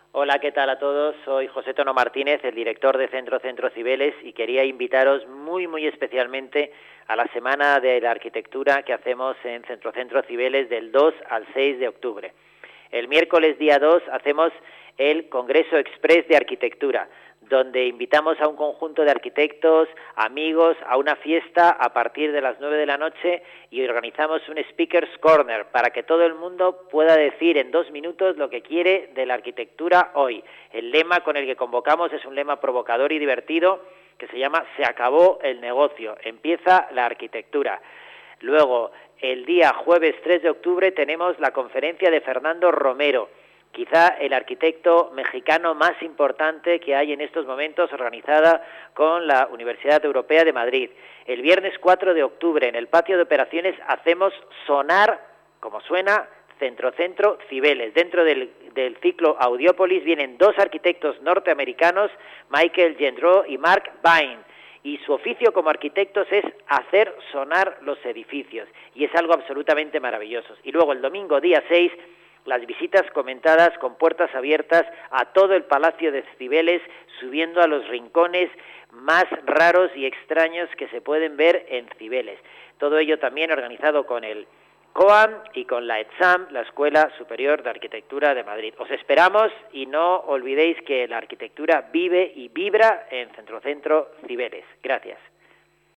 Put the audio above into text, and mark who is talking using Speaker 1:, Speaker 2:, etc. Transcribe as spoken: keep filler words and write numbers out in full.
Speaker 1: Hola, ¿qué tal a todos? Soy José Tono Martínez, el director de Centro Centro Cibeles, y quería invitaros muy, muy especialmente a la Semana de la Arquitectura que hacemos en Centro Centro Cibeles del dos al seis de octubre. El miércoles día dos hacemos el Congreso Express de Arquitectura, donde invitamos a un conjunto de arquitectos, amigos, a una fiesta a partir de las nueve de la noche y organizamos un Speaker's Corner para que todo el mundo pueda decir en dos minutos lo que quiere de la arquitectura hoy. El lema con el que convocamos es un lema provocador y divertido que se llama "Se acabó el negocio, empieza la arquitectura". Luego, el día jueves tres de octubre tenemos la conferencia de Fernando Romero, quizá el arquitecto mexicano más importante que hay en estos momentos, organizada con la Universidad Europea de Madrid. El viernes cuatro de octubre, en el patio de operaciones, hacemos sonar, como suena, Centro Centro Cibeles. Dentro del, del ciclo Audiópolis vienen dos arquitectos norteamericanos, Michael Gendreau y Mark Bain, y su oficio como arquitectos es hacer sonar los edificios, y es algo absolutamente maravilloso. Y luego el domingo, día seis, las visitas comentadas con puertas abiertas a todo el Palacio de Cibeles, subiendo a los rincones más raros y extraños que se pueden ver en Cibeles. Todo ello también organizado con el COAM y con la ETSAM, la Escuela Superior de Arquitectura de Madrid. Os esperamos y no olvidéis que la arquitectura vive y vibra en Centro Centro Cibeles. Gracias.